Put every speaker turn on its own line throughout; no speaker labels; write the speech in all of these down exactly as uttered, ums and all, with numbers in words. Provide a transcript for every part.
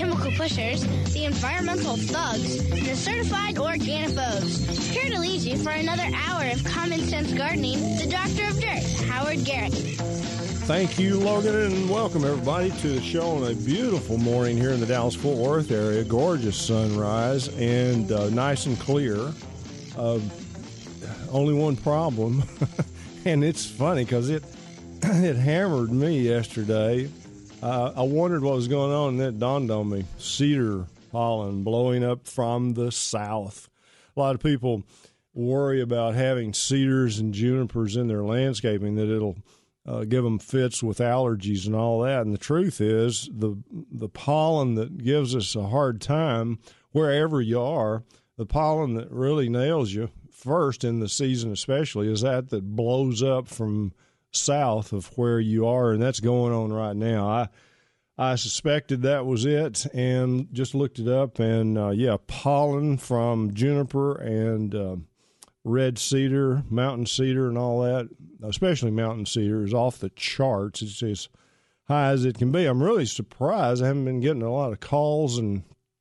chemical pushers, the environmental thugs, and the certified organiphobes. Here to lead you for another hour of common sense gardening, the Doctor of Dirt, Howard Garrett.
Thank you, Logan, and welcome everybody to the show on a beautiful morning here in the Dallas-Fort Worth area. Gorgeous sunrise and uh, nice and clear. Uh, only one problem, and it's funny because it it hammered me yesterday. Uh, I wondered what was going on, and then it dawned on me. Cedar pollen blowing up from the south. A lot of people worry about having cedars and junipers in their landscaping, that it'll uh, give them fits with allergies and all that. And the truth is, the the pollen that gives us a hard time, wherever you are, the pollen that really nails you first in the season especially, is that that blows up from south of where you are, and that's going on right now. I I suspected that was it and just looked it up, and uh, yeah, pollen from juniper and uh, red cedar, mountain cedar, and all that, especially mountain cedar, is off the charts. It's as high as it can be. I'm really surprised. I haven't been getting a lot of calls and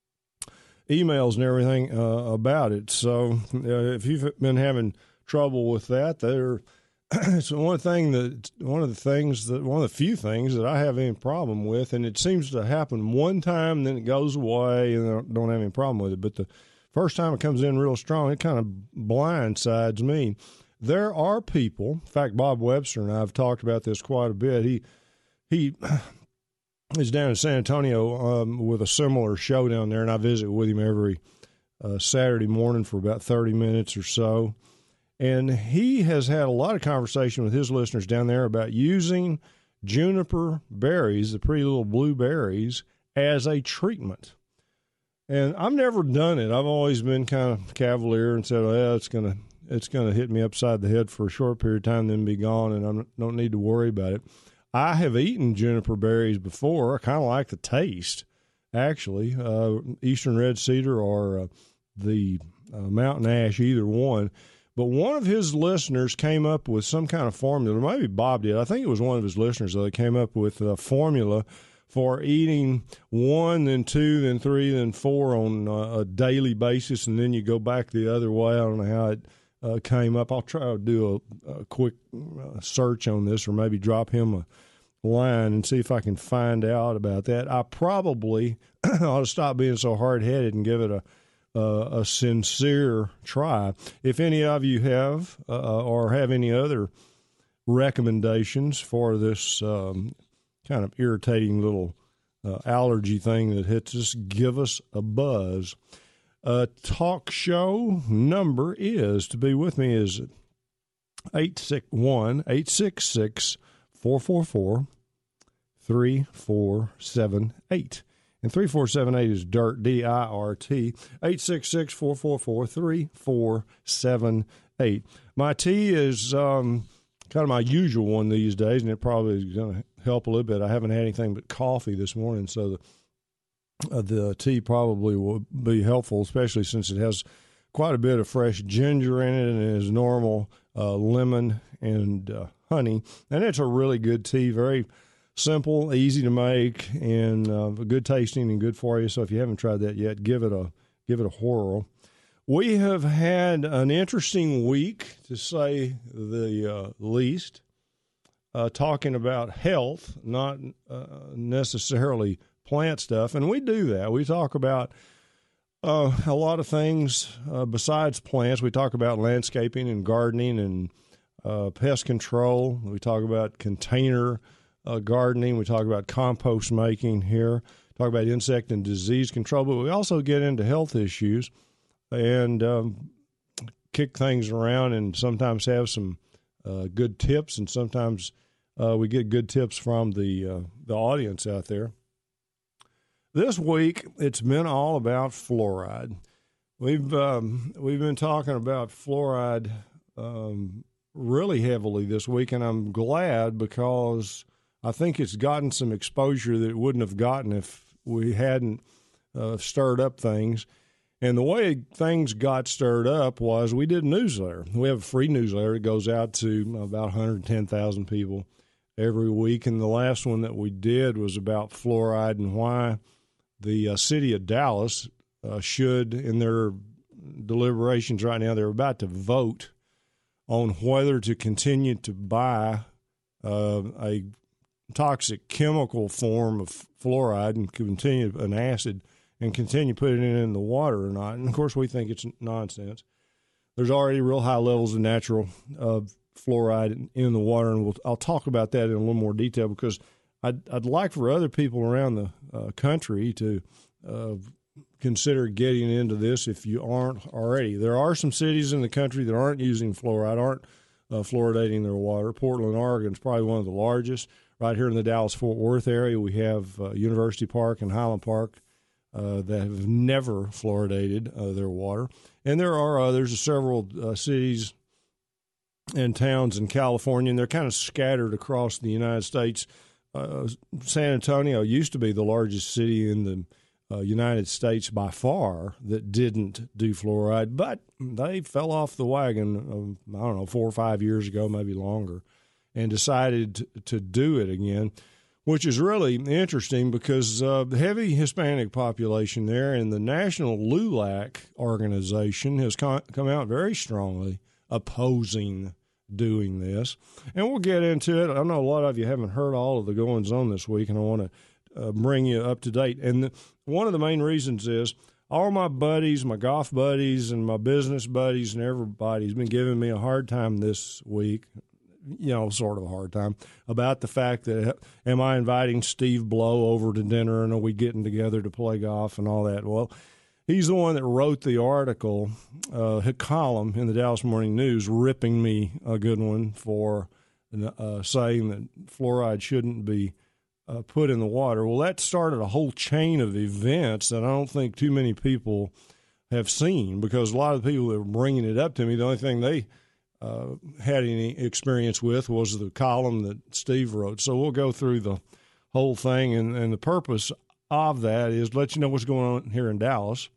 emails and everything uh, about it. So uh, if you've been having trouble with that, there, it's one thing that one of the things that one of the few things that I have any problem with, and it seems to happen one time, then it goes away, and I don't, don't have any problem with it. But the first time it comes in real strong, it kind of blindsides me. There are people, in fact, Bob Webster and I have talked about this quite a bit. He he is down in San Antonio um, with a similar show down there, and I visit with him every uh, Saturday morning for about thirty minutes or so. And he has had a lot of conversation with his listeners down there about using juniper berries, the pretty little blue berries, as a treatment. And I've never done it. I've always been kind of cavalier and said, well, it's going to it's going to hit me upside the head for a short period of time, then be gone, and I don't need to worry about it. I have eaten juniper berries before. I kind of like the taste, actually. Uh, Eastern red cedar or uh, the uh, mountain ash, either one. But one of his listeners came up with some kind of formula. Maybe Bob did. I think it was one of his listeners that came up with a formula for eating one, then two, then three, then four on uh, a daily basis, and then you go back the other way. I don't know how it uh, came up. I'll try to do a, a quick uh, search on this, or maybe drop him a line and see if I can find out about that. I probably ought to stop being so hard-headed and give it a Uh, a sincere try. If any of you have uh, or have any other recommendations for this um, kind of irritating little uh, allergy thing that hits us, give us a buzz. Uh, talk show number is, to be with me, is eight six one, eight six six, four four four, three four seven eight. And three four seven eight is DIRT, D I R T, eight six six, four four four, three four seven eight. My tea is um, kind of my usual one these days, and it probably is going to help a little bit. I haven't had anything but coffee this morning, so the, uh, the tea probably will be helpful, especially since it has quite a bit of fresh ginger in it and it is normal uh, lemon and uh, honey. And it's a really good tea, very simple, easy to make, and uh, good tasting and good for you. So if you haven't tried that yet, give it a give it a whirl. We have had an interesting week, to say the uh, least, uh, talking about health, not uh, necessarily plant stuff. And we do that. We talk about uh, a lot of things uh, besides plants. We talk about landscaping and gardening and uh, pest control. We talk about container Uh, gardening. We talk about compost making here, talk about insect and disease control, but we also get into health issues and um, kick things around, and sometimes have some uh, good tips, and sometimes uh, we get good tips from the uh, the audience out there. This week, it's been all about fluoride. We've um, we've been talking about fluoride um, really heavily this week, and I'm glad, because I think it's gotten some exposure that it wouldn't have gotten if we hadn't uh, stirred up things. And the way things got stirred up was we did a newsletter. We have a free newsletter that goes out to about one hundred ten thousand people every week. And the last one that we did was about fluoride and why the uh, city of Dallas uh, should, in their deliberations right now, they're about to vote on whether to continue to buy uh, a toxic chemical form of fluoride and continue an acid and continue putting it in the water or not. And, of course, we think it's nonsense. There's already real high levels of natural uh, fluoride in, in the water, and we'll, I'll talk about that in a little more detail because I'd, I'd like for other people around the uh, country to uh, consider getting into this if you aren't already. There are some cities in the country that aren't using fluoride, aren't uh, fluoridating their water. Portland, Oregon is probably one of the largest. Right here in the Dallas-Fort Worth area, we have uh, University Park and Highland Park uh, that have never fluoridated uh, their water. And there are others, several uh, cities and towns in California, and they're kind of scattered across the United States. Uh, San Antonio used to be the largest city in the uh, United States by far that didn't do fluoride, but they fell off the wagon, uh, I don't know, four or five years ago, maybe longer, and decided to, to do it again, which is really interesting because uh, the heavy Hispanic population there and the National L U L A C organization has come out very strongly opposing doing this. And we'll get into it. I know a lot of you haven't heard all of the goings-on this week, and I want to uh, bring you up to date. And the, one of the main reasons is all my buddies, my golf buddies, and my business buddies, and everybody's been giving me a hard time this week, you know, sort of a hard time, about the fact that am I inviting Steve Blow over to dinner and are we getting together to play golf and all that? Well, he's the one that wrote the article, uh, a column in the Dallas Morning News, ripping me a good one for uh, saying that fluoride shouldn't be uh, put in the water. Well, that started a whole chain of events that I don't think too many people have seen, because a lot of the people that were bringing it up to me, the only thing they uh, had any experience with was the column that Steve wrote. So we'll go through the whole thing, and, and the purpose of that is to let you know what's going on here in Dallas.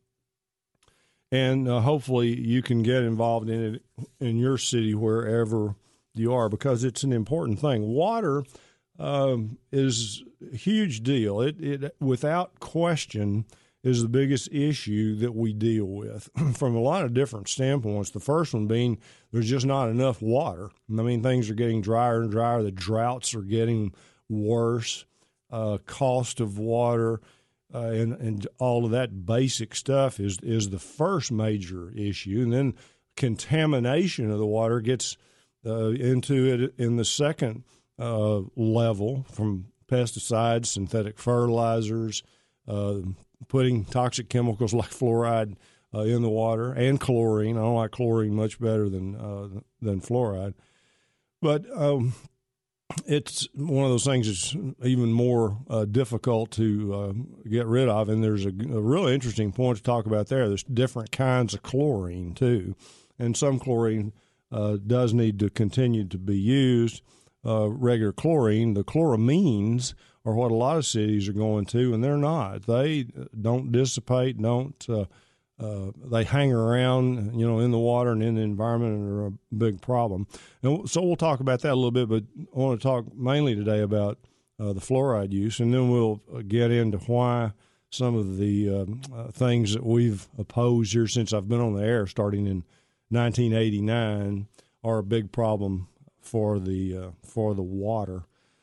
And uh, hopefully you can get involved in it in your city, wherever you are, because it's an important thing. Water um, is a huge deal. It, it, without question, is the biggest issue that we deal with from a lot of different standpoints. The first one being there's just not enough water. I mean, things are getting drier and drier. The droughts are getting worse. Uh, cost of water. Uh, and, and all of that basic stuff is is the first major issue. And then contamination of the water gets uh, into it in the second uh, level, from pesticides, synthetic fertilizers, uh, putting toxic chemicals like fluoride uh, in the water, and chlorine. I don't like chlorine much better than, uh, than fluoride. But um it's one of those things that's even more uh, difficult to uh, get rid of, and there's a, a really interesting point to talk about there. There's different kinds of chlorine, too, and some chlorine uh, does need to continue to be used. Uh, regular chlorine, the chloramines, are what a lot of cities are going to, and they're not. They don't dissipate, don't uh, Uh, they hang around, you know, in the water and in the environment, and are a big problem. And so we'll talk about that a little bit, but I want to talk mainly today about uh, the fluoride use, and then we'll get into why some of the um, uh, things that we've opposed here since I've been on the air starting in nineteen eighty-nine are a big problem for the uh, for the water.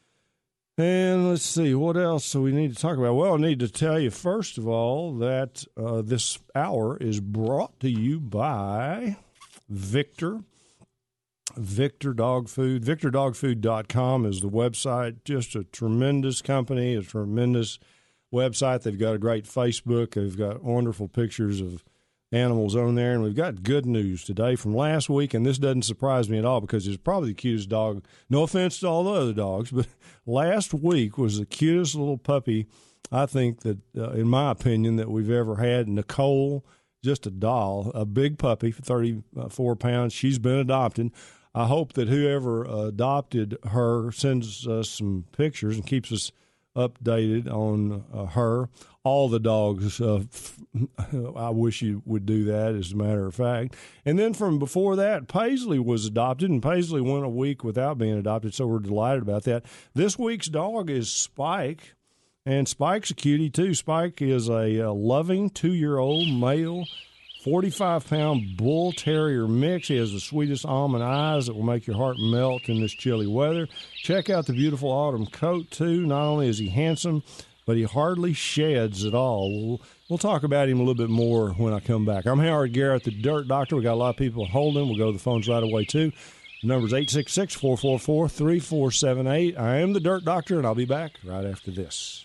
And let's see, what else do we need to talk about? Well, I need to tell you, first of all, that uh, this hour is brought to you by Victor, Victor Dog Food. Victor Dog Food dot com is the website. Just a tremendous company, a tremendous website. They've got a great Facebook. They've got wonderful pictures of animals on there, and we've got good news today from last week, and this doesn't surprise me at all because it's probably the cutest dog. No offense to all the other dogs, but last week was the cutest little puppy, I think, that, uh, in my opinion, that we've ever had. Nicole, just a doll, a big puppy for thirty-four pounds. She's been adopted. I hope that whoever adopted her sends us some pictures and keeps us updated on uh, her. All the dogs, uh, I wish you would do that, as a matter of fact. And then from before that, Paisley was adopted, and Paisley went a week without being adopted, so we're delighted about that. This week's dog is Spike, And Spike's a cutie, too. Spike is a, a loving two-year-old male, forty-five pound bull terrier mix. He has the sweetest almond eyes that will make your heart melt in this chilly weather. Check out the beautiful autumn coat, too. Not only is he handsome, but he hardly sheds at all. We'll, we'll talk about him a little bit more when I come back. I'm Howard Garrett, the Dirt Doctor. We got a lot of people holding. We'll go to the phones right away, too. The number is eight six six, four four four, three four seven eight. I am the Dirt Doctor, and I'll be back right after this.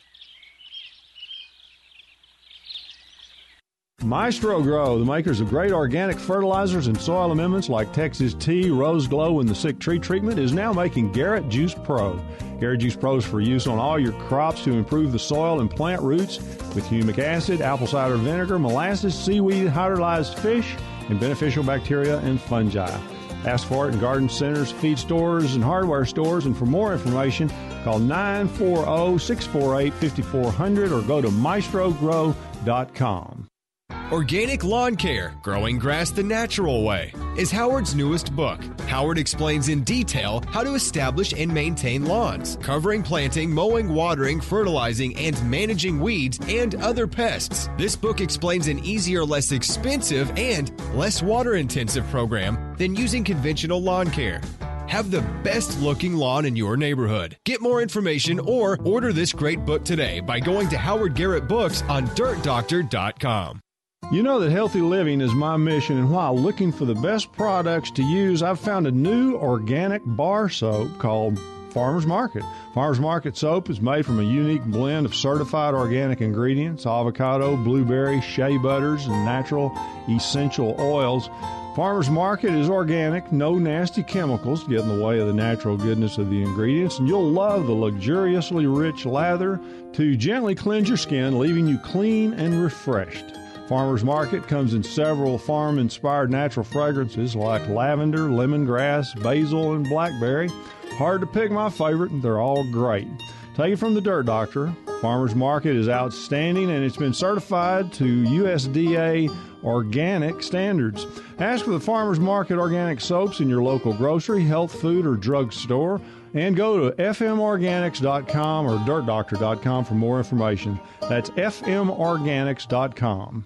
Maestro Grow, the makers of great organic fertilizers and soil amendments like Texas Tea, Rose Glow, and the Sick Tree Treatment, is now making Garrett Juice Pro. Garrett Juice Pro is for use on all your crops to improve the soil and plant roots with humic acid, apple cider vinegar, molasses, seaweed, hydrolyzed fish, and beneficial bacteria and fungi. Ask for it in garden centers, feed stores, and hardware stores. And for more information, call nine four zero, six four eight, five four zero zero or go to maestro grow dot com.
Organic Lawn Care, Growing Grass the Natural Way, is Howard's newest book. Howard explains in detail how to establish and maintain lawns, covering planting, mowing, watering, fertilizing, and managing weeds and other pests. This book explains an easier, less expensive, and less water-intensive program than using conventional lawn care. Have the best-looking lawn in your neighborhood. Get more information or order this great book today by going to Howard Garrett Books on dirt doctor dot com.
You know that healthy living is my mission, and while looking for the best products to use, I've found a new organic bar soap called Farmer's Market. Farmer's Market soap is made from a unique blend of certified organic ingredients, avocado, blueberry, shea butters, and natural essential oils. Farmer's Market is organic, no nasty chemicals get in the way of the natural goodness of the ingredients, and you'll love the luxuriously rich lather to gently cleanse your skin, leaving you clean and refreshed. Farmer's Market comes in several farm-inspired natural fragrances like lavender, lemongrass, basil, and blackberry. Hard to pick my favorite, and they're all great. Take it from the Dirt Doctor. Farmer's Market is outstanding, and it's been certified to U S D A organic standards. Ask for the Farmer's Market organic soaps in your local grocery, health food, or drug store. And go to f m organics dot com or dirt doctor dot com for more information. That's f m organics dot com.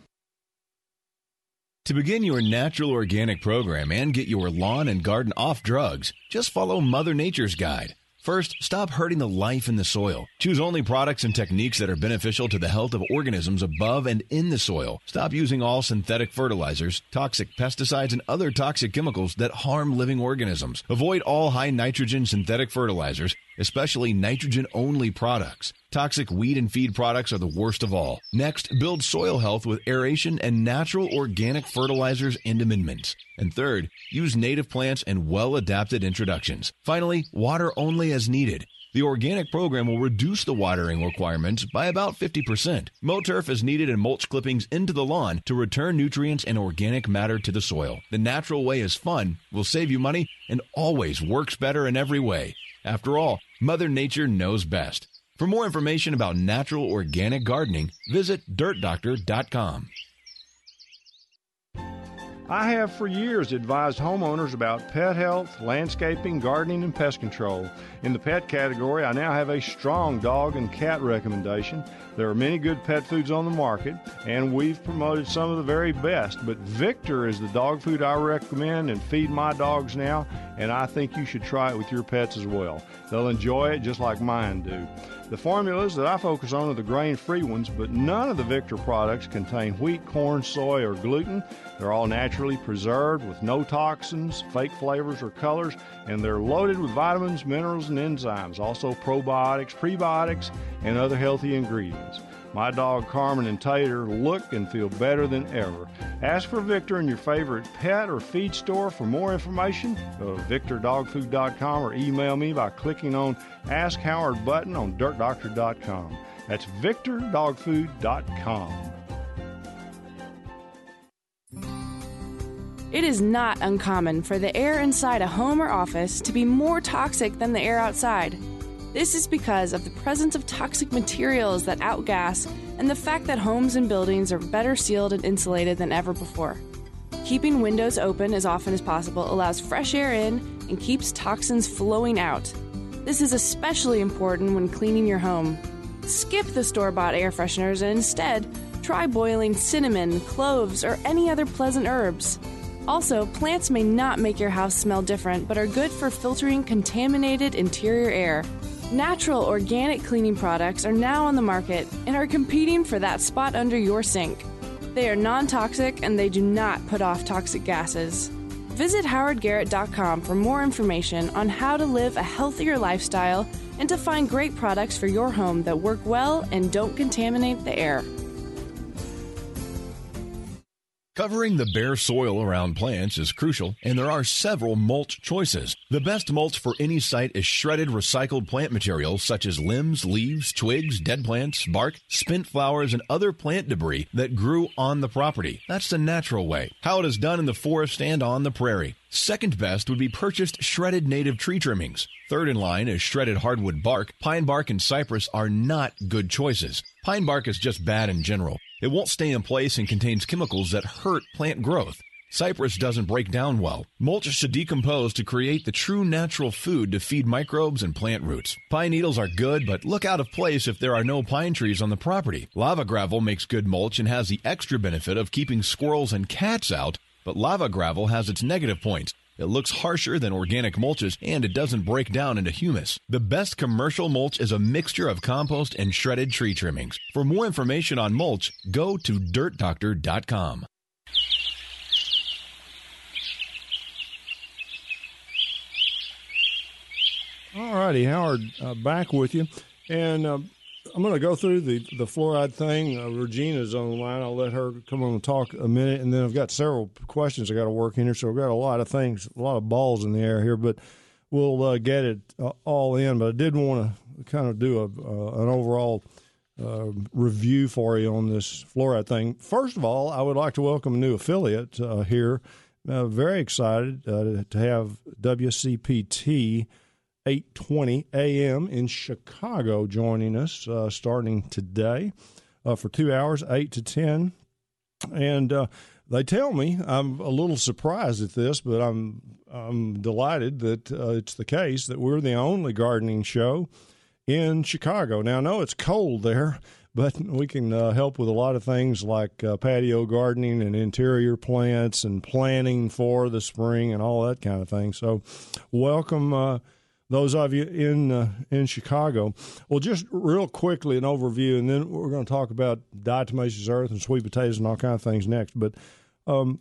To begin your natural organic program and get your lawn and garden off drugs, just follow Mother Nature's guide. First, stop hurting the life in the soil. Choose only products and techniques that are beneficial to the health of organisms above and in the soil. Stop using all synthetic fertilizers, toxic pesticides, and other toxic chemicals that harm living organisms. Avoid all high nitrogen synthetic fertilizers, especially nitrogen-only products. Toxic weed and feed products are the worst of all. Next, build soil health with aeration and natural organic fertilizers and amendments. And third, use native plants and well-adapted introductions. Finally, water only as needed. The organic program will reduce the watering requirements by about fifty percent. Mow turf as needed and mulch clippings into the lawn to return nutrients and organic matter to the soil. The natural way is fun, will save you money, and always works better in every way. After all, Mother Nature knows best. For more information about natural organic gardening, visit dirt doctor dot com.
I have for years advised homeowners about pet health, landscaping, gardening, and pest control. In the pet category, I now have a strong dog and cat recommendation. There are many good pet foods on the market, and we've promoted some of the very best. But Victor is the dog food I recommend and feed my dogs now, and I think you should try it with your pets as well. They'll enjoy it just like mine do. The formulas that I focus on are the grain-free ones, but none of the Victor products contain wheat, corn, soy, or gluten. They're all naturally preserved with no toxins, fake flavors, or colors, and they're loaded with vitamins, minerals, and enzymes, also probiotics, prebiotics, and other healthy ingredients. My dog Carmen and Tater look and feel better than ever. Ask for Victor in your favorite pet or feed store. For more information, go to victor dog food dot com or email me by clicking on Ask Howard button on dirt doctor dot com. That's victor dog food dot com.
It is not uncommon for the air inside a home or office to be more toxic than the air outside. This is because of the presence of toxic materials that outgas and the fact that homes and buildings are better sealed and insulated than ever before. Keeping windows open as often as possible allows fresh air in and keeps toxins flowing out. This is especially important when cleaning your home. Skip the store-bought air fresheners and instead try boiling cinnamon, cloves, or any other pleasant herbs. Also, plants may not make your house smell different, but are good for filtering contaminated interior air. Natural organic cleaning products are now on the market and are competing for that spot under your sink. They are non-toxic and they do not put off toxic gases. Visit howard garrett dot com for more information on how to live a healthier lifestyle and to find great products for your home that work well and don't contaminate the air.
Covering the bare soil around plants is crucial, and there are several mulch choices. The best mulch for any site is shredded recycled plant materials such as limbs, leaves, twigs, dead plants, bark, spent flowers, and other plant debris that grew on the property. That's the natural way, how it is done in the forest and on the prairie. Second best would be purchased shredded native tree trimmings. Third in line is shredded hardwood bark. Pine bark and cypress are not good choices. Pine bark is just bad in general. It won't stay in place and contains chemicals that hurt plant growth. Cypress doesn't break down well. Mulch should decompose to create the true natural food to feed microbes and plant roots. Pine needles are good, but look out of place if there are no pine trees on the property. Lava gravel makes good mulch and has the extra benefit of keeping squirrels and cats out, but lava gravel has its negative points. It looks harsher than organic mulches, and it doesn't break down into humus. The best commercial mulch is a mixture of compost and shredded tree trimmings. For more information on mulch, go to dirt doctor dot com.
All righty, Howard, uh, back with you. And uh, I'm going to go through the, the fluoride thing. Uh, Regina's on the line. I'll let her come on and talk a minute. And then I've got several questions I got to work in here. So we've got a lot of things, a lot of balls in the air here. But we'll uh, get it uh, all in. But I did want to kind of do a, uh, an overall uh, review for you on this fluoride thing. First of all, I would like to welcome a new affiliate uh, here. Uh, very excited uh, to have W C P T eight twenty A M in Chicago joining us uh, starting today uh, for two hours, eight to ten. And uh, they tell me, I'm a little surprised at this, but I'm I'm delighted that uh, it's the case that we're the only gardening show in Chicago. Now, I know it's cold there, but we can uh, help with a lot of things like uh, patio gardening and interior plants and planning for the spring and all that kind of thing. So welcome uh those of you in uh, in Chicago. Well, just real quickly, an overview, and then we're going to talk about diatomaceous earth and sweet potatoes and all kinds of things next. But um,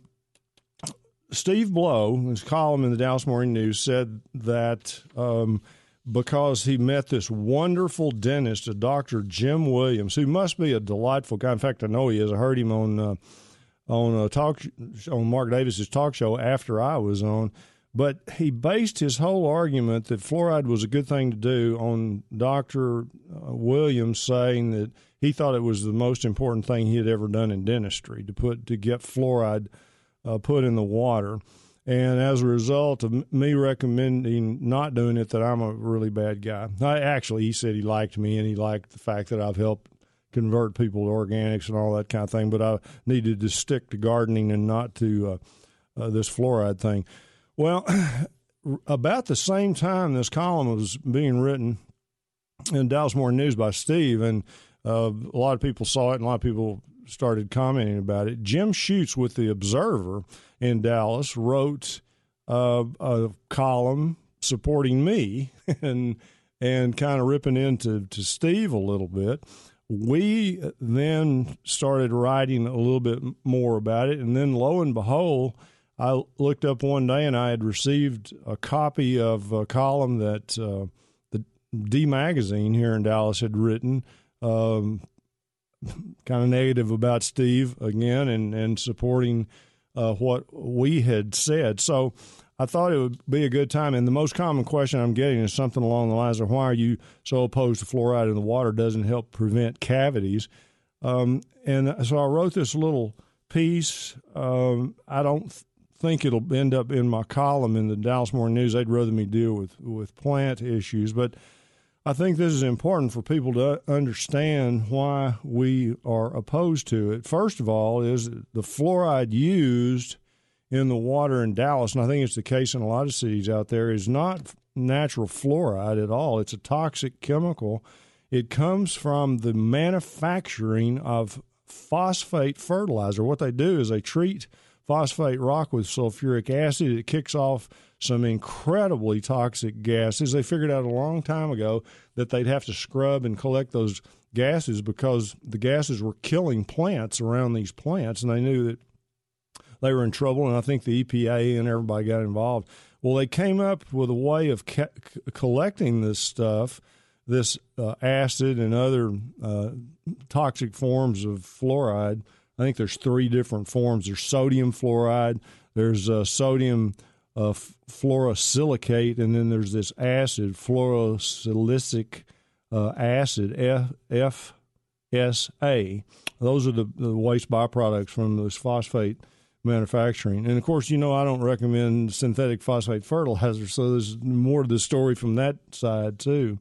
Steve Blow, in his column in the Dallas Morning News, said that um, because he met this wonderful dentist, a Doctor Jim Williams, who must be a delightful guy. In fact, I know he is. I heard him on uh, on a talk on Mark Davis's talk show after I was on. But he based his whole argument that fluoride was a good thing to do on Doctor Williams saying that he thought it was the most important thing he had ever done in dentistry, to put to get fluoride uh, put in the water. And as a result of me recommending not doing it, that I'm a really bad guy. I, actually, he said he liked me and he liked the fact that I've helped convert people to organics and all that kind of thing. But I needed to stick to gardening and not to uh, uh, this fluoride thing. Well, about the same time this column was being written in Dallas Morning News by Steve, and uh, a lot of people saw it and a lot of people started commenting about it, Jim Schutz with The Observer in Dallas wrote uh, a column supporting me and and kind of ripping into to Steve a little bit. We then started writing a little bit more about it, and then lo and behold, I looked up one day and I had received a copy of a column that uh, the D Magazine here in Dallas had written, um, kind of negative about Steve again and, and supporting uh, what we had said. So I thought it would be a good time. And the most common question I'm getting is something along the lines of, why are you so opposed to fluoride in the water? Doesn't help prevent cavities. Um, and so I wrote this little piece. Um, I don't th- think it'll end up in my column in the Dallas Morning News. They'd rather me deal with, with plant issues. But I think this is important for people to understand why we are opposed to it. First of all is the fluoride used in the water in Dallas, and I think it's the case in a lot of cities out there, is not natural fluoride at all. It's a toxic chemical, It comes from the manufacturing of phosphate fertilizer. What they do is they treat phosphate rock with sulfuric acid. It kicks off some incredibly toxic gases. They figured out a long time ago that they'd have to scrub and collect those gases because the gases were killing plants around these plants, and they knew that they were in trouble, and I think the E P A and everybody got involved. Well, they came up with a way of ca- collecting this stuff, this uh, acid and other uh, toxic forms of fluoride. I think there's three different forms. There's sodium fluoride, there's uh, sodium uh, fluorosilicate, and then there's this acid, fluorosilicic uh, acid, F S A. Those are the, the waste byproducts from this phosphate manufacturing. And, of course, you know I don't recommend synthetic phosphate fertilizer, so there's more to the story from that side, too.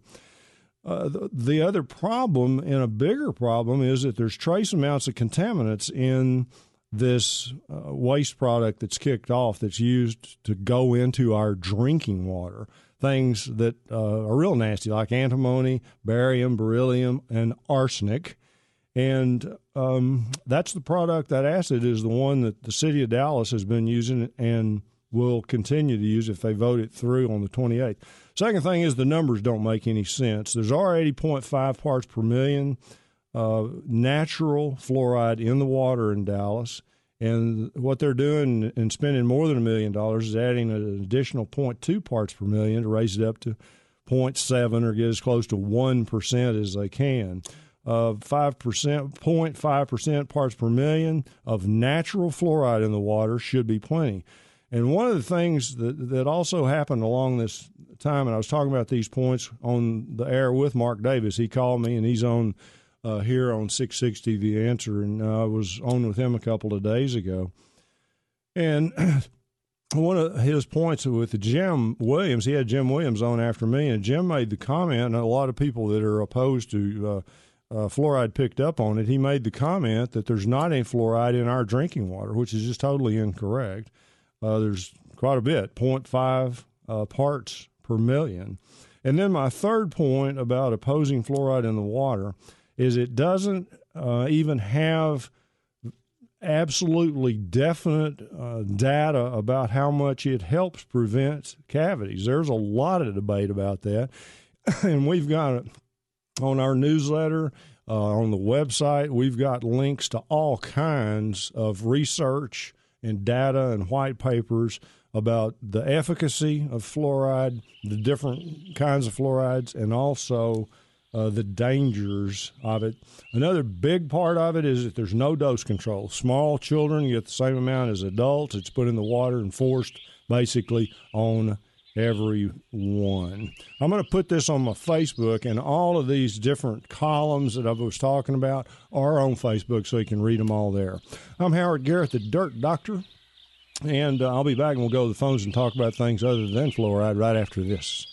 Uh, the, the other problem, and a bigger problem, is that there's trace amounts of contaminants in this uh, waste product that's kicked off that's used to go into our drinking water. Things that uh, are real nasty, like antimony, barium, beryllium, and arsenic. And um, that's the product, that acid is the one that the city of Dallas has been using and will continue to use if they vote it through on the twenty-eighth. Second thing is the numbers don't make any sense. There's R eighty point five parts per million uh, natural fluoride in the water in Dallas. And what they're doing and spending more than a million dollars is adding an additional zero point two parts per million to raise it up to zero point seven or get as close to one percent as they can. Uh, five percent, zero point five percent parts per million of natural fluoride in the water should be plenty. And one of the things that, that also happened along this time, and I was talking about these points on the air with Mark Davis. He called me, and he's on uh, here on six sixty The Answer, and uh, I was on with him a couple of days ago. And one of his points with Jim Williams, he had Jim Williams on after me, and Jim made the comment, and a lot of people that are opposed to uh, Uh, fluoride picked up on it. He made the comment that there's not any fluoride in our drinking water, which is just totally incorrect. Uh, there's quite a bit, zero point five uh, parts per million. And then my third point about opposing fluoride in the water is it doesn't uh, even have absolutely definite uh, data about how much it helps prevent cavities. There's a lot of debate about that, and we've got it on our newsletter, uh, on the website. We've got links to all kinds of research and data and white papers about the efficacy of fluoride, the different kinds of fluorides, and also uh, the dangers of it. Another big part of it is that there's no dose control. Small children get the same amount as adults. It's put in the water and forced basically on everyone. I'm going to put this on my Facebook, and all of these different columns that I was talking about are on Facebook, so you can read them all there. I'm Howard Garrett, the Dirt Doctor, and uh, I'll be back, and we'll go to the phones and talk about things other than fluoride right after this.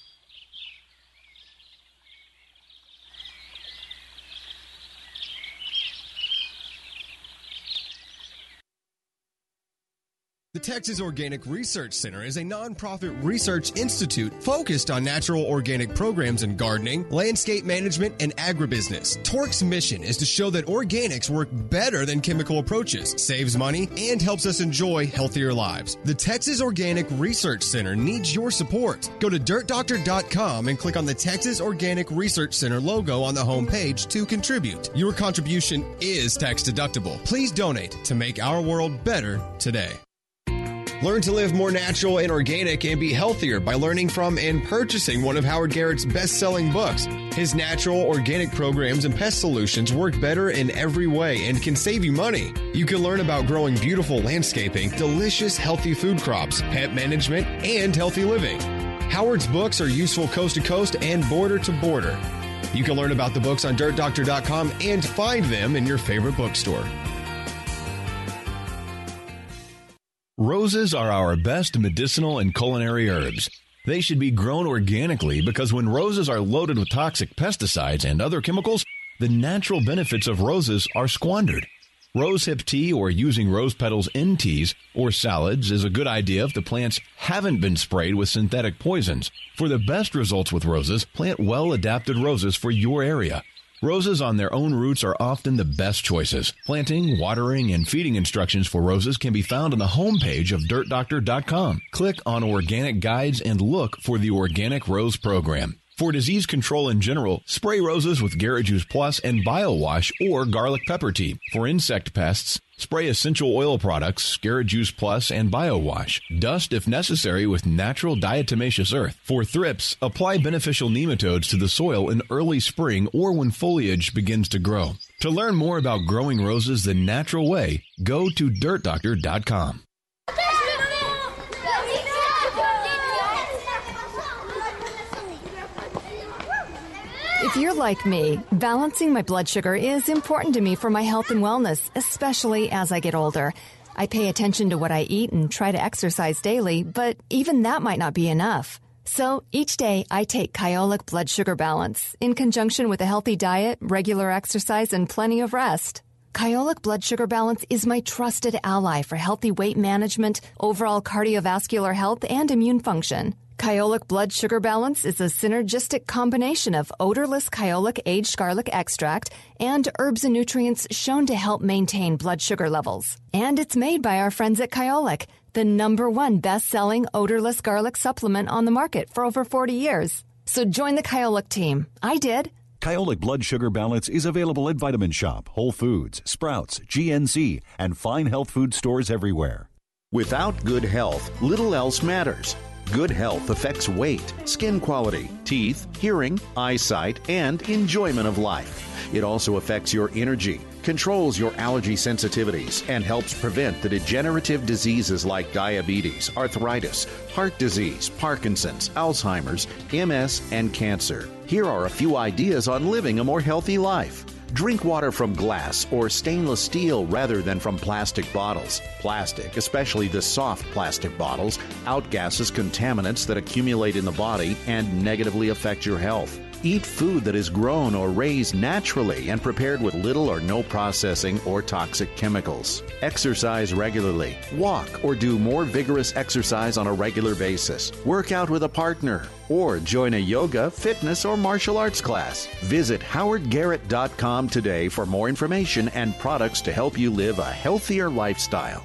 The Texas Organic Research Center is a nonprofit research institute focused on natural organic programs in gardening, landscape management, and agribusiness. Torque's mission is to show that organics work better than chemical approaches, saves money, and helps us enjoy healthier lives. The Texas Organic Research Center needs your support. Go to dirt doctor dot com and click on the Texas Organic Research Center logo on the homepage to contribute. Your contribution is tax deductible. Please donate to make our world better today. Learn to live more natural and organic and be healthier by learning from and purchasing one of Howard Garrett's best-selling books. His natural organic programs and pest solutions work better in every way and can save you money. You can learn about growing beautiful landscaping, delicious healthy food crops, pet management, and healthy living. Howard's books are useful coast to coast and border to border. You can learn about the books on dirt doctor dot com and find them in your favorite bookstore.
Roses are our best medicinal and culinary herbs. They should be grown organically because when roses are loaded with toxic pesticides and other chemicals, the natural benefits of roses are squandered. Rosehip tea or using rose petals in teas or salads is a good idea if the plants haven't been sprayed with synthetic poisons. For the best results with roses, plant well-adapted roses for your area. Roses on their own roots are often the best choices. Planting, watering, and feeding instructions for roses can be found on the homepage of dirt doctor dot com. Click on Organic Guides and look for the Organic Rose Program. For disease control in general, spray roses with Garrett Juice Plus and BioWash or garlic pepper tea. For insect pests, spray essential oil products, Garrett Juice Plus and BioWash. Dust if necessary with natural diatomaceous earth. For thrips, apply beneficial nematodes to the soil in early spring or when foliage begins to grow. To learn more about growing roses the natural way, go to dirt doctor dot com.
If you're like me, balancing my blood sugar is important to me for my health and wellness, especially as I get older. I pay attention to what I eat and try to exercise daily, but even that might not be enough. So each day I take Kyolic Blood Sugar Balance in conjunction with a healthy diet, regular exercise, and plenty of rest. Kyolic Blood Sugar Balance is my trusted ally for healthy weight management, overall cardiovascular health, and immune function. Kyolic Blood Sugar Balance is a synergistic combination of odorless Kyolic aged garlic extract and herbs and nutrients shown to help maintain blood sugar levels. And it's made by our friends at Kyolic, the number one best-selling odorless garlic supplement on the market for over forty years. So join the Kyolic team. I did.
Kyolic Blood Sugar Balance is available at Vitamin Shop, Whole Foods, Sprouts, G N C, and fine health food stores everywhere.
Without good health, little else matters. Good health affects weight, skin quality, teeth, hearing, eyesight, and enjoyment of life. It also affects your energy, controls your allergy sensitivities, and helps prevent the degenerative diseases like diabetes, arthritis, heart disease, Parkinson's, Alzheimer's, M S, and cancer. Here are a few ideas on living a more healthy life. Drink water from glass or stainless steel rather than from plastic bottles. Plastic, especially the soft plastic bottles, outgasses contaminants that accumulate in the body and negatively affect your health. Eat food that is grown or raised naturally and prepared with little or no processing or toxic chemicals. Exercise regularly. Walk or do more vigorous exercise on a regular basis. Work out with a partner or join a yoga, fitness, or martial arts class. Visit howard garrett dot com today for more information and products to help you live a healthier lifestyle.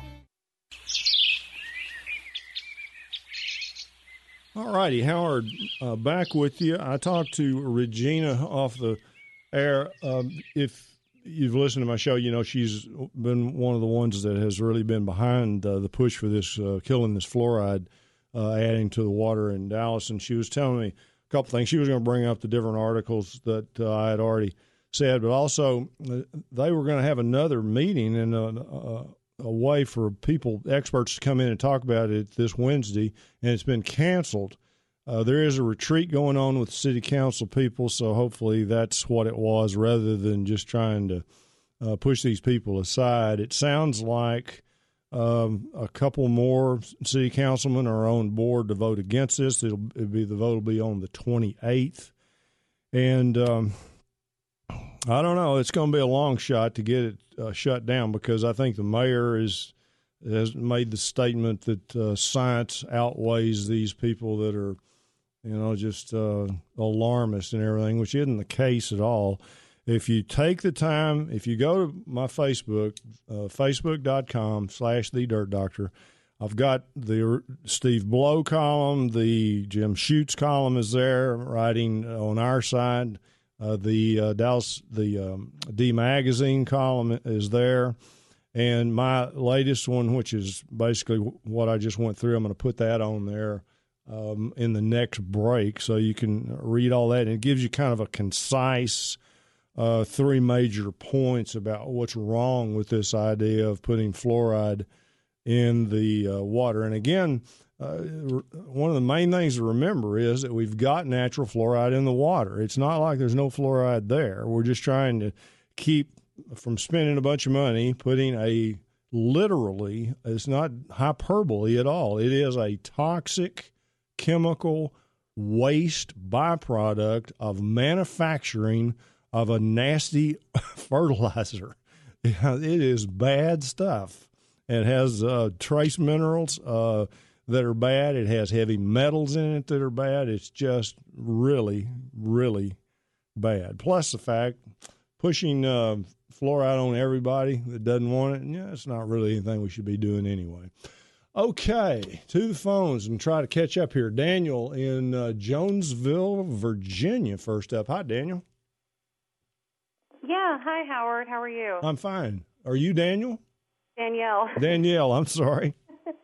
All righty, Howard, uh, back with you. I talked to Regina off the air. Um, if you've listened to my show, you know she's been one of the ones that has really been behind uh, the push for this, uh, killing this fluoride, uh, adding to the water in Dallas. And she was telling me a couple things. She was going to bring up the different articles that uh, I had already said, but also uh, they were going to have another meeting and uh, uh, a way for people, experts, to come in and talk about it this Wednesday, and it's been canceled. Uh, there is a retreat going on with city council people, so hopefully that's what it was rather than just trying to uh, push these people aside. It sounds like um, a couple more city councilmen are on board to vote against this. It'll, it'll be the vote will be on the twenty-eighth, and um, I don't know. It's going to be a long shot to get it uh, shut down because I think the mayor is has made the statement that uh, science outweighs these people that are, you know, just uh, alarmists and everything, which isn't the case at all. If you take the time, if you go to my Facebook, uh, facebook.com slash the Dirt Doctor, I've got the Steve Blow column, the Jim Schutz column is there, writing on our side. Uh, the uh, Dallas, the um, D Magazine column is there, and my latest one, which is basically what I just went through, I'm going to put that on there um, in the next break, so you can read all that. And it gives you kind of a concise uh, three major points about what's wrong with this idea of putting fluoride in the uh, water. And again, Uh, one of the main things to remember is that we've got natural fluoride in the water. It's not like there's no fluoride there. We're just trying to keep from spending a bunch of money putting a literally, it's not hyperbole at all. It is a toxic chemical waste byproduct of manufacturing of a nasty fertilizer. Yeah, it is bad stuff. It has uh, trace minerals uh, that are bad. It has heavy metals in it that are bad. It's just really, really bad. Plus the fact pushing uh, fluoride on everybody that doesn't want it, yeah, it's not really anything we should be doing anyway. Okay, to the phones and try to catch up here. Daniel in uh, Jonesville, Virginia, first up. Hi, Daniel.
Yeah, hi, Howard. How are you?
I'm fine. Are you Daniel?
Danielle.
Danielle, I'm sorry.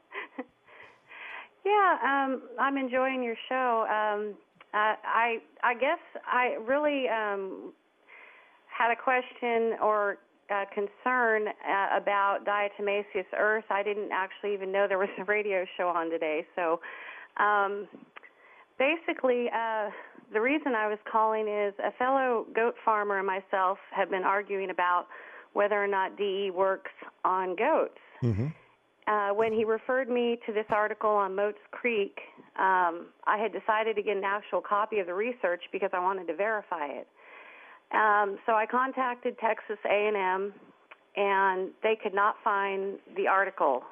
Yeah, um, I'm enjoying your show. Um, I, I I guess I really um, had a question or a concern uh, about diatomaceous earth. I didn't actually even know there was a radio show on today. So um, basically, uh, the reason I was calling is a fellow goat farmer and myself have been arguing about whether or not D E works on goats. Mm-hmm. Uh, when he referred me to this article on Moats Creek, um, I had decided to get an actual copy of the research because I wanted to verify it. Um, so I contacted Texas A and M, and they could not find the article.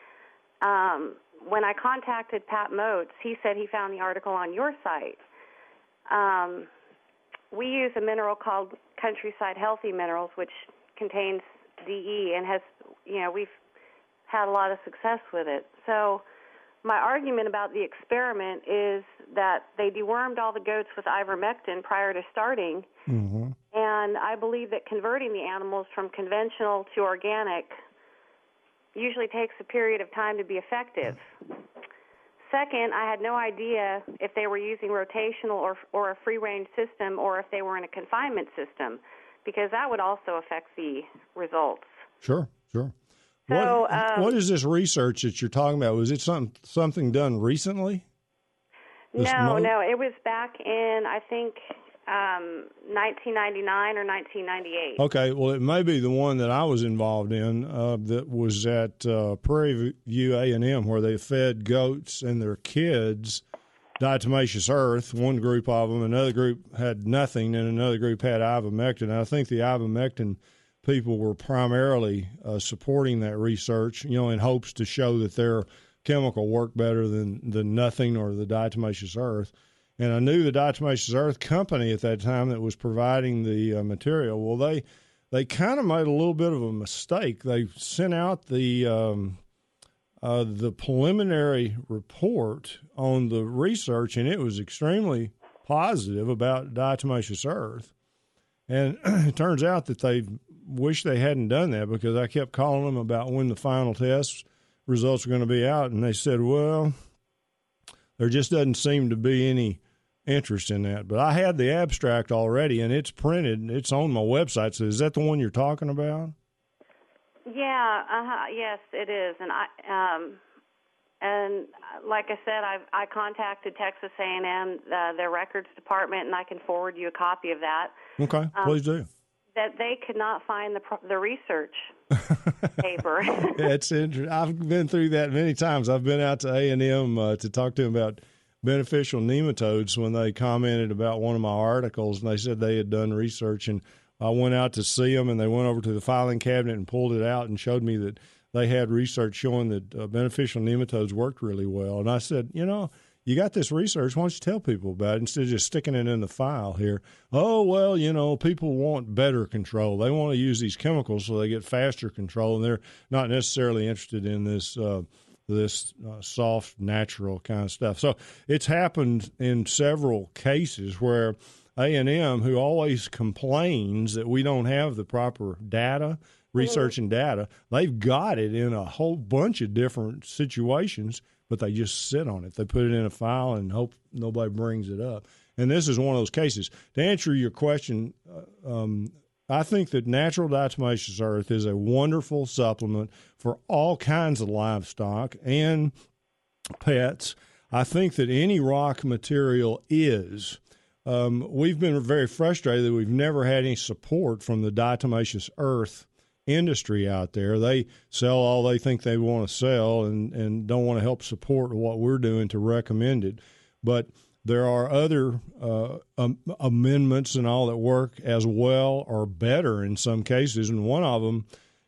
Um, when I contacted Pat Moats, he said he found the article on your site. Um, we use a mineral called Countryside Healthy Minerals, which contains D E and has, you know, we've had a lot of success with it. So my argument about the experiment is that they dewormed all the goats with ivermectin prior to starting, mm-hmm. and I believe that converting the animals from conventional to organic usually takes a period of time to be effective. Second, I had no idea if they were using rotational or, or a free-range system or if they were in a confinement system, because that would also affect the results.
Sure, sure.
So,
what,
um,
what is this research that you're talking about? Was it some, something done recently? This
no,
mo-
no. It was back in, I think, um, nineteen ninety-nine or nineteen ninety-eight.
Okay, well, it may be the one that I was involved in uh, that was at uh, Prairie View A and M, where they fed goats and their kids diatomaceous earth, one group of them. Another group had nothing, and another group had ivermectin. And I think the ivermectin people were primarily uh, supporting that research, you know, in hopes to show that their chemical worked better than, than nothing or the diatomaceous earth. And I knew the diatomaceous earth company at that time that was providing the uh, material. Well, they they kind of made a little bit of a mistake. They sent out the um, uh, the preliminary report on the research, and it was extremely positive about diatomaceous earth. And it turns out that they wish they hadn't done that, because I kept calling them about when the final test results were going to be out, and they said, well, there just doesn't seem to be any interest in that. But I had the abstract already, and it's printed. It's on my website. So is that the one you're talking about?
Yeah, uh-huh, yes, it is. And I, um, and like I said, I I contacted Texas A and M, uh, their records department, and I can forward you a copy of that.
Okay,
um,
please do.
That they could not find the the research paper.
Yeah, it's interesting. I've been through that many times. I've been out to A and M uh, to talk to them about beneficial nematodes when they commented about one of my articles, and they said they had done research, and I went out to see them, and they went over to the filing cabinet and pulled it out and showed me that they had research showing that uh, beneficial nematodes worked really well. And I said, you know, you got this research, why don't you tell people about it instead of just sticking it in the file here? Oh, well, you know, people want better control. They want to use these chemicals so they get faster control, and they're not necessarily interested in this uh, this uh, soft, natural kind of stuff. So it's happened in several cases where A and M, who always complains that we don't have the proper data, research and data, they've got it in a whole bunch of different situations, but they just sit on it. They put it in a file and hope nobody brings it up. And this is one of those cases. To answer your question, uh, um, I think that natural diatomaceous earth is a wonderful supplement for all kinds of livestock and pets. I think that any rock material is. Um, we've been very frustrated that we've never had any support from the diatomaceous earth industry out there. They sell all they think they want to sell and, and don't want to help support what we're doing to recommend it. But there are other uh, um, amendments and all that work as well or better in some cases, and one of them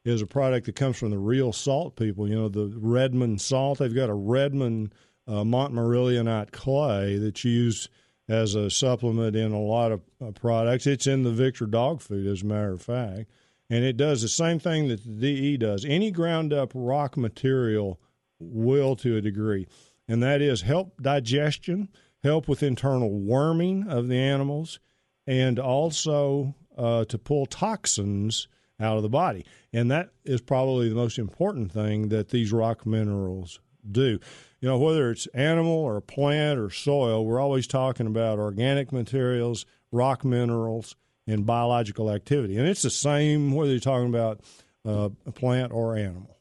is a product that comes from the real salt people. You know, the Redmond salt. They've got a Redmond uh, Montmorillonite clay that's used as a supplement in a lot of uh, products. It's in the Victor dog food, as a matter of fact. And it does the same thing that the D E does. Any ground-up rock material will to a degree, and that is help digestion, help with internal worming of the animals, and also uh, to pull toxins out of the body. And that is probably the most important thing that these rock minerals do. You know, whether it's animal or plant or soil, we're always talking about organic materials, rock minerals, and biological activity. And it's the same whether you're talking about uh, a plant or animal.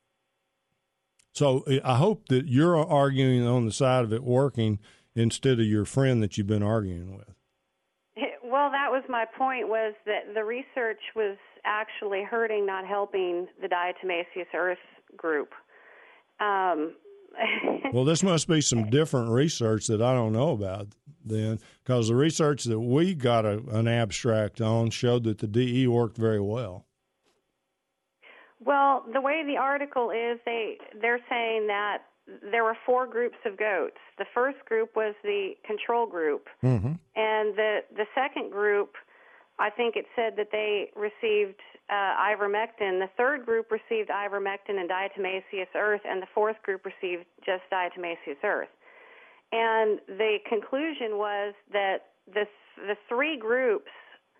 So I hope that you're arguing on the side of it working instead of your friend that you've been arguing with.
Well, that was my point, was that the research was actually hurting, not helping the diatomaceous earth group. Um,
well, this must be some different research that I don't know about then, because the research that we got a, an abstract on showed that the D E worked very well.
Well, the way the article is, they, they're saying that there were four groups of goats. The first group was the control group,
mm-hmm.
and the, the second group, I think it said that they received uh, ivermectin. The third group received ivermectin and diatomaceous earth, and the fourth group received just diatomaceous earth. And the conclusion was that the, the three groups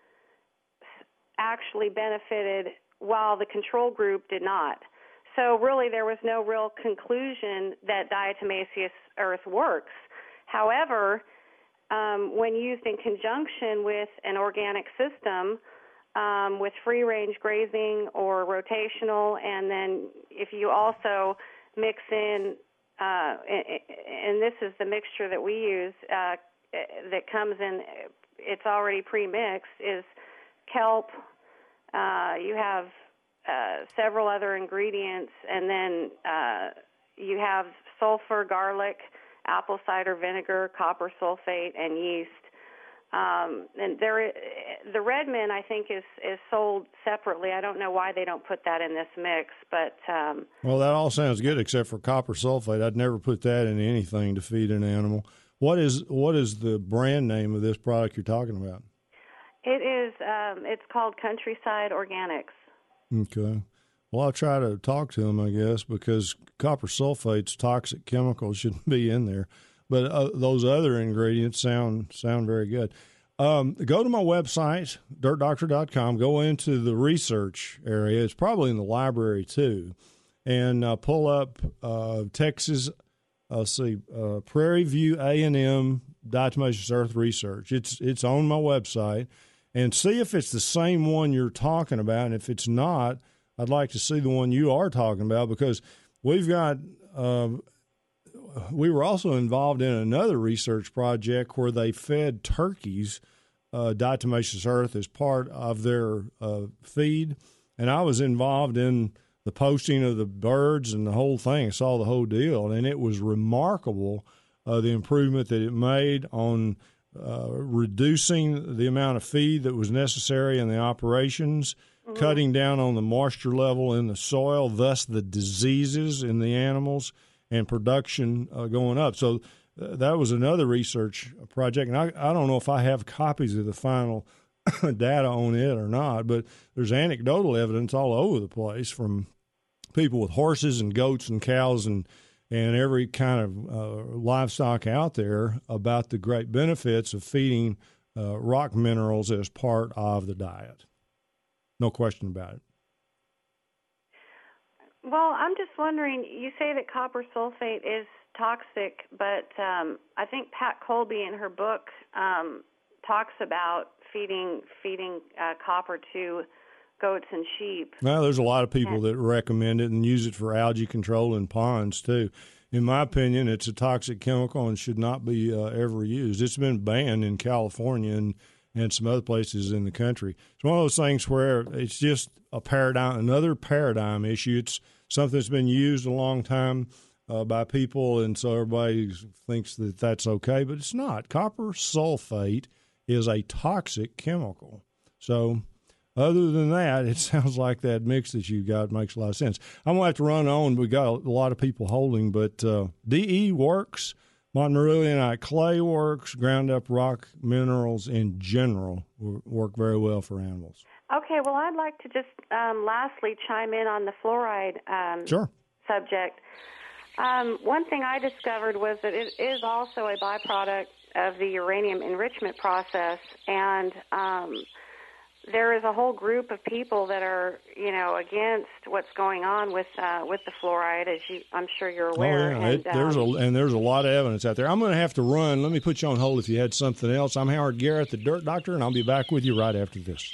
actually benefited while the control group did not. So really there was no real conclusion that diatomaceous earth works. However, um, when used in conjunction with an organic system, um, with free-range grazing or rotational, and then if you also mix in, uh, and this is the mixture that we use uh, that comes in, it's already pre-mixed, is kelp. Uh, you have uh, several other ingredients, and then uh, you have sulfur, garlic, apple cider vinegar, copper sulfate, and yeast. Um, and there, the Redmond, I think, is, is sold separately. I don't know why they don't put that in this mix, but um,
well, that all sounds good except for copper sulfate. I'd never put that in anything to feed an animal. What is what is the brand name of this product you're talking about?
It is. Um, it's called Countryside Organics.
Okay. Well, I'll try to talk to them, I guess, because copper sulfate's toxic chemicals shouldn't be in there. But uh, those other ingredients sound sound very good. Um, go to my website, dirt doctor dot com. Go into the research area. It's probably in the library, too. And uh, pull up uh, Texas, let's see, uh, Prairie View A and M Diatomaceous Earth Research. It's, it's on my website. And see if it's the same one you're talking about. And if it's not, I'd like to see the one you are talking about, because we've got uh, we were also involved in another research project where they fed turkeys uh, diatomaceous earth as part of their uh, feed. And I was involved in the posting of the birds and the whole thing. I saw the whole deal, and it was remarkable, uh, the improvement that it made on Uh, reducing the amount of feed that was necessary in the operations, mm-hmm. cutting down on the moisture level in the soil, thus the diseases in the animals, and production uh, going up. So uh, that was another research project. And I, I don't know if I have copies of the final data on it or not, but there's anecdotal evidence all over the place from people with horses and goats and cows and and every kind of uh, livestock out there about the great benefits of feeding uh, rock minerals as part of the diet. No question about it.
Well, I'm just wondering, you say that copper sulfate is toxic, but um, I think Pat Colby in her book um, talks about feeding feeding uh, copper to goats and sheep.
Well, there's a lot of people that recommend it and use it for algae control in ponds, too. In my opinion, it's a toxic chemical and should not be uh, ever used. It's been banned in California and, and some other places in the country. It's one of those things where it's just a paradigm, another paradigm issue. It's something that's been used a long time uh, by people, and so everybody thinks that that's okay, but it's not. Copper sulfate is a toxic chemical. So other than that, it sounds like that mix that you got makes a lot of sense. I'm going to have to run on. We got a lot of people holding, but uh, D E works. Montmorillonite clay works. Ground up rock minerals in general work very well for animals.
Okay, well, I'd like to just um, lastly chime in on the fluoride um,
sure.
subject. Um, one thing I discovered was that it is also a byproduct of the uranium enrichment process, and um, there is a whole group of people that are, you know, against what's going on with uh, with the fluoride, as you, I'm sure you're aware.
Oh, yeah.
And,
it, there's
um,
a and there's a lot of evidence out there. I'm going to have to run. Let me put you on hold if you had something else. I'm Howard Garrett, the Dirt Doctor, and I'll be back with you right after this.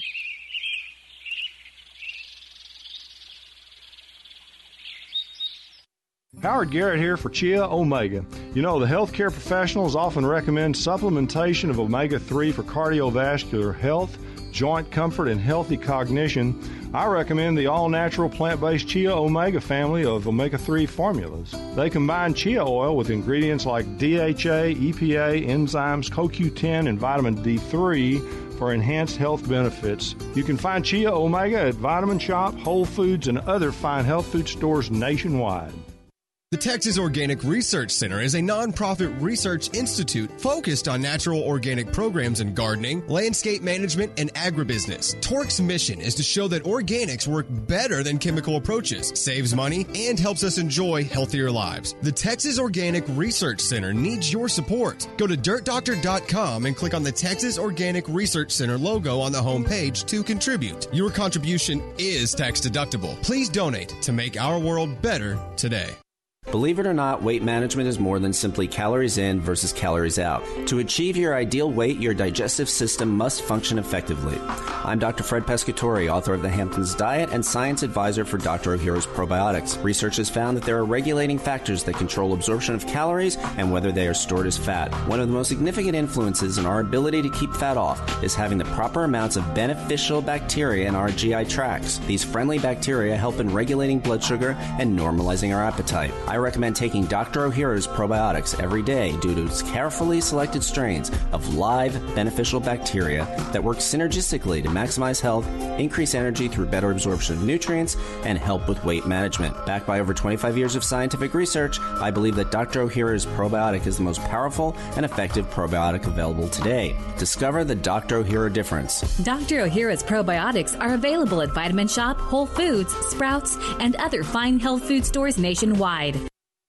Howard Garrett here for Chia Omega. You know, the healthcare professionals often recommend supplementation of omega three for cardiovascular health, joint comfort, and healthy cognition. I recommend the all-natural plant-based Chia Omega family of omega three formulas. They combine chia oil with ingredients like D H A, E P A, enzymes, C O Q ten, and vitamin D three for enhanced health benefits. You can find Chia Omega at Vitamin Shop, Whole Foods, and other fine health food stores nationwide.
The Texas Organic Research Center is a nonprofit research institute focused on natural organic programs in gardening, landscape management, and agribusiness. Torque's mission is to show that organics work better than chemical approaches, saves money, and helps us enjoy healthier lives. The Texas Organic Research Center needs your support. Go to dirt doctor dot com and click on the Texas Organic Research Center logo on the homepage to contribute. Your contribution is tax deductible. Please donate to make our world better today.
Believe it or not, weight management is more than simply calories in versus calories out. To achieve your ideal weight, your digestive system must function effectively. I'm Doctor Fred Pescatore, author of The Hamptons Diet and science advisor for Doctor Ohhira's Probiotics. Research has found that there are regulating factors that control absorption of calories and whether they are stored as fat. One of the most significant influences in our ability to keep fat off is having the proper amounts of beneficial bacteria in our G I tracts. These friendly bacteria help in regulating blood sugar and normalizing our appetite. I recommend taking Doctor Ohhira's Probiotics every day due to its carefully selected strains of live beneficial bacteria that work synergistically to maximize health, increase energy through better absorption of nutrients, and help with weight management. Backed by over twenty-five years of scientific research, I believe that Doctor Ohhira's Probiotic is the most powerful and effective probiotic available today. Discover the Doctor Ohhira difference.
Doctor Ohhira's Probiotics are available at Vitamin Shop, Whole Foods, Sprouts, and other fine health food stores nationwide.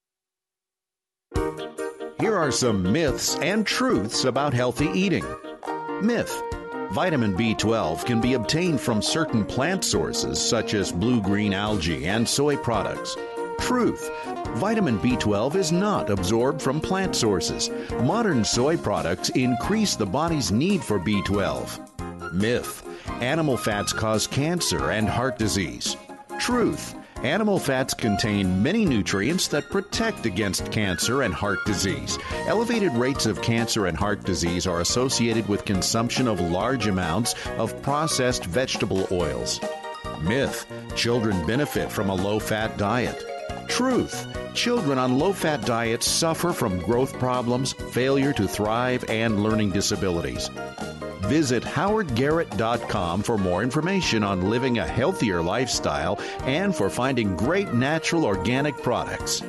Here are some myths and truths about healthy eating. Myth: vitamin B twelve can be obtained from certain plant sources such as blue-green algae and soy products. Truth: vitamin B twelve is not absorbed from plant sources. Modern soy products increase the body's need for B twelve. Myth: animal fats cause cancer and heart disease. Truth: animal fats contain many nutrients that protect against cancer and heart disease. Elevated rates of cancer and heart disease are associated with consumption of large amounts of processed vegetable oils. Myth: children benefit from a low-fat diet. Truth: children on low-fat diets suffer from growth problems, failure to thrive, and learning disabilities. Visit howard garrett dot com for more information on living a healthier lifestyle and for finding great natural organic products.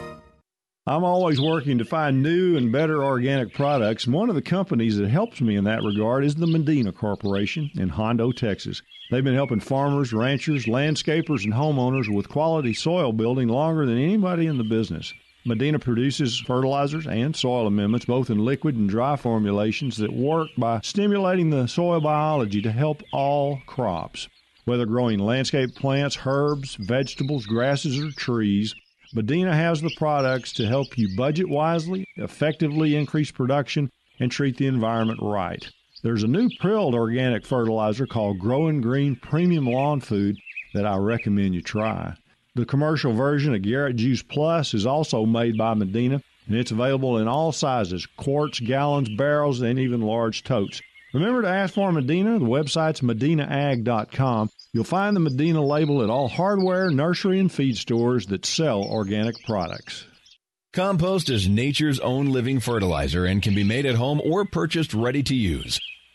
I'm always working to find new and better organic products. One of the companies that helps me in that regard is the Medina Corporation in Hondo, Texas. They've been helping farmers, ranchers, landscapers, and homeowners with quality soil building longer than anybody in the business. Medina produces fertilizers and soil amendments, both in liquid and dry formulations, that work by stimulating the soil biology to help all crops. Whether growing landscape plants, herbs, vegetables, grasses, or trees, Medina has the products to help you budget wisely, effectively increase production, and treat the environment right. There's a new prilled organic fertilizer called Growing Green Premium Lawn Food that I recommend you try. The commercial version of Garrett Juice Plus is also made by Medina, and it's available in all sizes: quarts, gallons, barrels, and even large totes. Remember to ask for Medina. The website's medina ag dot com. You'll find the Medina label at all hardware, nursery, and feed stores that sell organic products.
Compost is nature's own living fertilizer and can be made at home or purchased ready to use.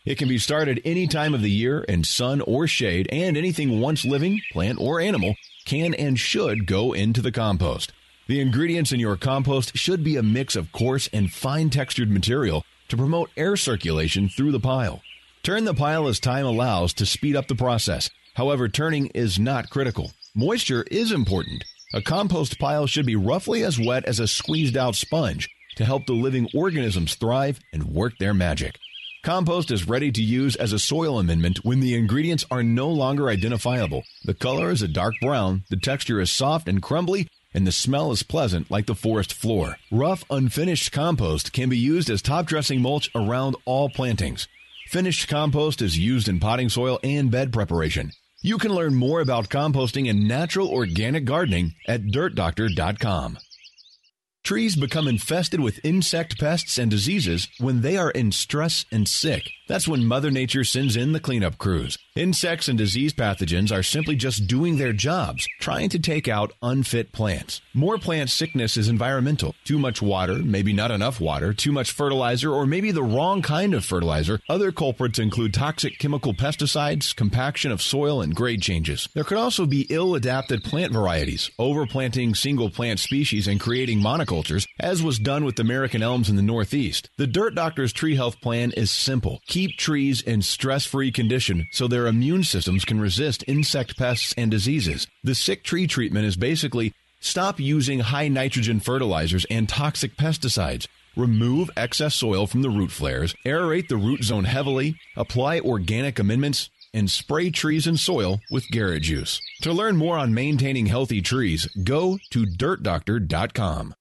It can be started any time of the year in sun or shade, and anything once living, plant or animal, can and should go into the compost. The ingredients in your compost should be a mix of coarse and fine-textured material to promote air circulation through the pile. Turn the pile as time allows to speed up the process. However, turning is not critical. Moisture is important. A compost pile should be roughly as wet as a squeezed-out sponge to help the living organisms thrive and work their magic. Compost is ready to use as a soil amendment when the ingredients are no longer identifiable. The color is a dark brown, the texture is soft and crumbly, and the smell is pleasant like the forest floor. Rough, unfinished compost can be used as top dressing mulch around all plantings. Finished compost is used in potting soil and bed preparation. You can learn more about composting and natural organic gardening at dirt doctor dot com. Trees become infested with insect pests and diseases when they are in stress and sick. That's when Mother Nature sends in the cleanup crews. Insects and disease pathogens are simply just doing their jobs, trying to take out unfit plants. More plant sickness is environmental. Too much water, maybe not enough water, too much fertilizer, or maybe the wrong kind of fertilizer. Other culprits include toxic chemical pesticides, compaction of soil, and grade changes. There could also be ill-adapted plant varieties, overplanting single plant species and creating monocultures, as was done with American elms in the Northeast. The Dirt Doctor's Tree Health Plan is simple. Keep trees in stress-free condition so their immune systems can resist insect pests and diseases. The sick tree treatment is basically stop using high nitrogen fertilizers and toxic pesticides. Remove excess soil from the root flares, aerate the root zone heavily, apply organic amendments, and spray trees and soil with Garrett juice. To learn more on maintaining healthy trees, go to dirt doctor dot com.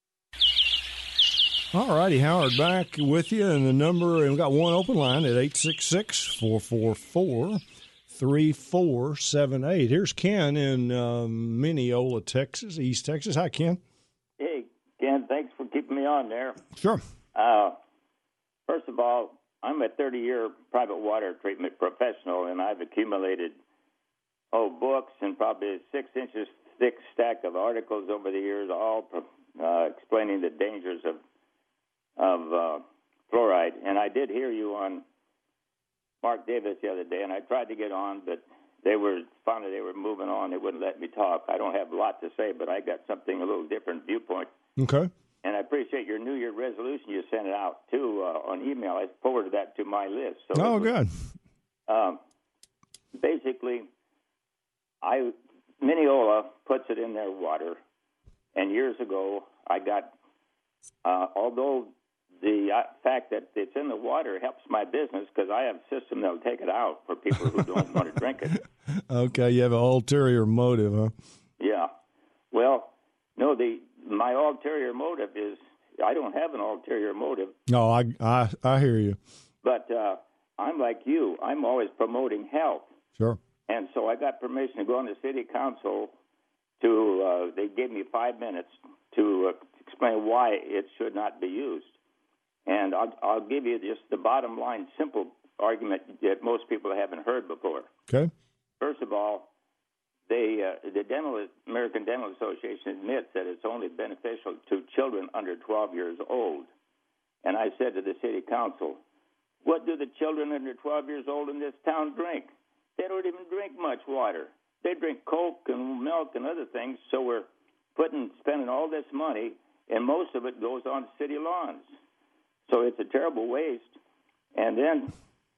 All righty, Howard, back with you, and the number, and we've got one open line at eight six six, four four four, three four seven eight. Here's Ken in um, Mineola, Texas, East Texas. Hi, Ken.
Hey, Ken, thanks for keeping me on there.
Sure.
Uh, first of all, I'm a thirty-year private water treatment professional, and I've accumulated, oh, books and probably a six inches thick stack of articles over the years, all uh, explaining the dangers of of uh, fluoride. And I did hear you on Mark Davis the other day, and I tried to get on, but they were finally they were moving on. They wouldn't let me talk. I don't have a lot to say, but I got something a little different viewpoint.
Okay.
And I appreciate your New Year resolution you sent it out, too, uh, on email. I forwarded that to my list. So
oh,
was,
good.
Um, basically, I Mineola puts it in their water, and years ago I got, uh, although the uh, fact that it's in the water helps my business because I have a system that'll take it out for people who don't want to drink it.
Okay, you have an ulterior motive, huh?
Yeah. Well, no, the my ulterior motive is I don't have an ulterior motive.
No, I I, I hear you.
But uh, I'm like you. I'm always promoting health.
Sure.
And so I got permission to go on the city council to, uh, they gave me five minutes to uh, explain why it should not be used. And I'll, I'll give you just the bottom line, simple argument that most people haven't heard before.
Okay.
First of all, they, uh, the Dental, American Dental Association admits that it's only beneficial to children under twelve years old. And I said to the city council, what do the children under twelve years old in this town drink? They don't even drink much water. They drink Coke and milk and other things, so we're putting, spending all this money, and most of it goes on city lawns. So it's a terrible waste. And then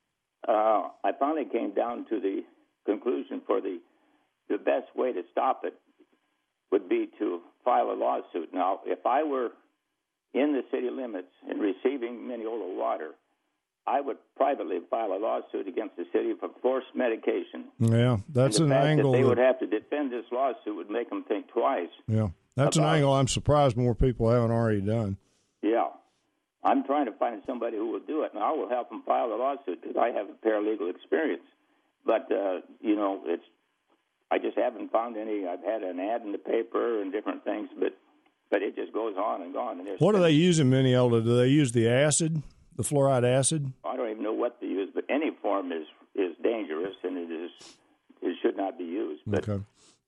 uh, I finally came down to the conclusion for the the best way to stop it would be to file a lawsuit. Now, if I were in the city limits and receiving Mineola water, I would privately file a lawsuit against the city for forced medication.
Yeah, that's
and the
an
fact
angle.
That they
that,
would have to defend this lawsuit would make them think twice.
Yeah, that's an angle I'm surprised more people haven't already done.
Yeah. I'm trying to find somebody who will do it, and I will help them file a lawsuit because I have a paralegal experience. But, uh, you know, it's I just haven't found any. I've had an ad in the paper and different things, but but it just goes on and on. And
what do they use in Mineola? Do they use the acid, the fluoride acid?
I don't even know what they use, but any form is, is dangerous, and it is it should not be used. But
okay.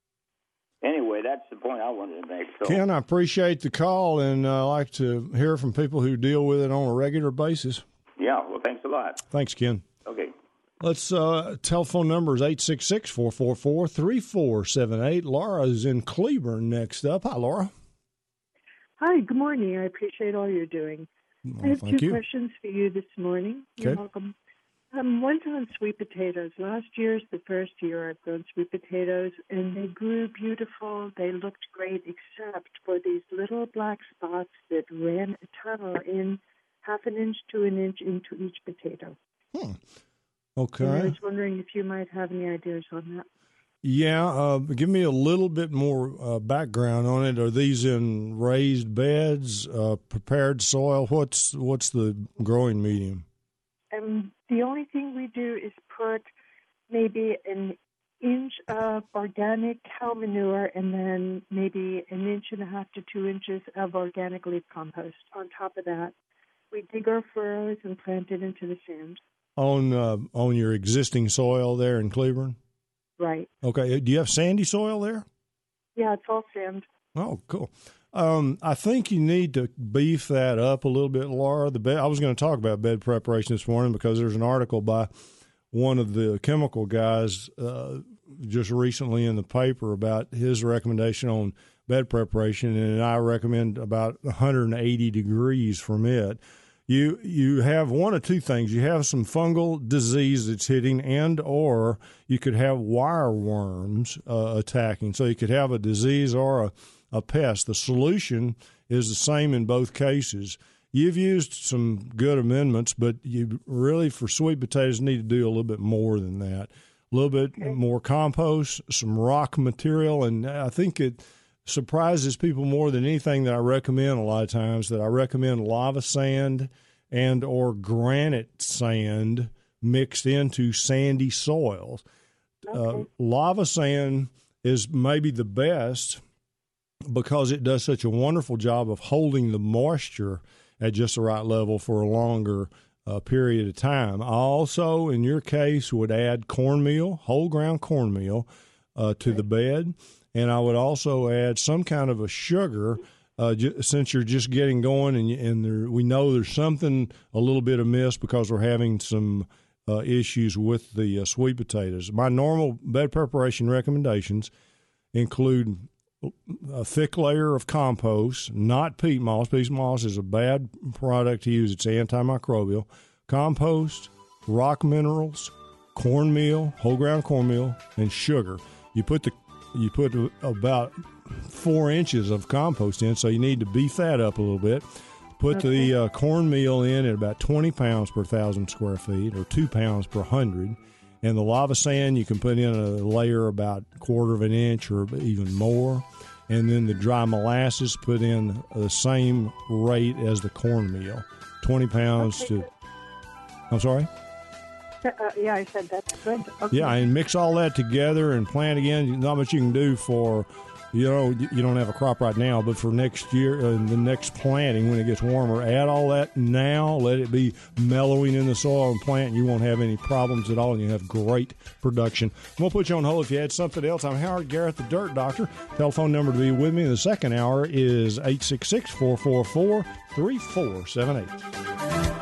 Anyway, that's the point I wanted to make. So,
Ken, I appreciate the call, and I uh, like to hear from people who deal with it on a regular basis.
Yeah, well, thanks a lot.
Thanks, Ken.
Okay.
Let's uh, telephone number is eight six six, four four four, three four seven eight. Laura is in Cleburne next up. Hi, Laura.
Hi, good morning. I appreciate all you're doing.
Well,
I have
thank
two
you.
questions for you this morning.
Okay.
You're welcome. Um, one's on sweet potatoes. Last year's the first year I've grown sweet potatoes, and they grew beautiful. They looked great, except for these little black spots that ran a tunnel in half an inch to an inch into each potato.
Hmm. Okay.
And I was wondering if you might have any ideas on that.
Yeah, uh, give me a little bit more uh, background on it. Are these in raised beds, uh, prepared soil? What's what's the growing medium?
Um, the only thing we do is put maybe an inch of organic cow manure and then maybe an inch and a half to two inches of organic leaf compost. On top of that, we dig our furrows and plant it into the sand.
On uh, on your existing soil there in Cleburne?
Right.
Okay. Do you have sandy soil there?
Yeah, it's all sand.
Oh, cool. Um, I think you need to beef that up a little bit, Laura. The bed, I was going to talk about bed preparation this morning because there's an article by one of the chemical guys uh, just recently in the paper about his recommendation on bed preparation, and I recommend about one hundred eighty degrees from it. You you have one of two things. You have some fungal disease that's hitting, and or you could have wire worms uh, attacking. So you could have a disease or a, a pest. The solution is the same in both cases. You've used some good amendments, but you really, for sweet potatoes, need to do a little bit more than that. A little bit okay. more compost, some rock material, and I think it surprises people more than anything that I recommend a lot of times, that I recommend lava sand and or granite sand mixed into sandy soils. Okay. Uh, lava sand is maybe the best because it does such a wonderful job of holding the moisture at just the right level for a longer uh, period of time. I also, in your case, would add cornmeal, whole ground cornmeal, uh, to okay. the bed. And I would also add some kind of a sugar, uh, j- since you're just getting going, and and there, we know there's something a little bit amiss because we're having some uh, issues with the uh, sweet potatoes. My normal bed preparation recommendations include a thick layer of compost, not peat moss. Peat moss is a bad product to use. It's antimicrobial. Compost, rock minerals, cornmeal, whole ground cornmeal, and sugar. You put the You put about four inches of compost in, so you need to beef that up a little bit. Put okay. the uh, cornmeal in at about twenty pounds per thousand square feet, or two pounds per hundred. And the lava sand, you can put in a layer about a quarter of an inch or even more. And then the dry molasses, put in the same rate as the cornmeal, twenty pounds okay. to. I'm sorry?
Uh, yeah, I said that's good. Okay.
Yeah, and mix all that together and plant again. Not much you can do for, you know, you don't have a crop right now, but for next year, uh, the next planting when it gets warmer, add all that now. Let it be mellowing in the soil and plant. You won't have any problems at all, and you have great production. I'm going to put you on hold if you had something else. I'm Howard Garrett, the Dirt Doctor. Telephone number to be with me in the second hour is eight six six, four four four, three four seven eight.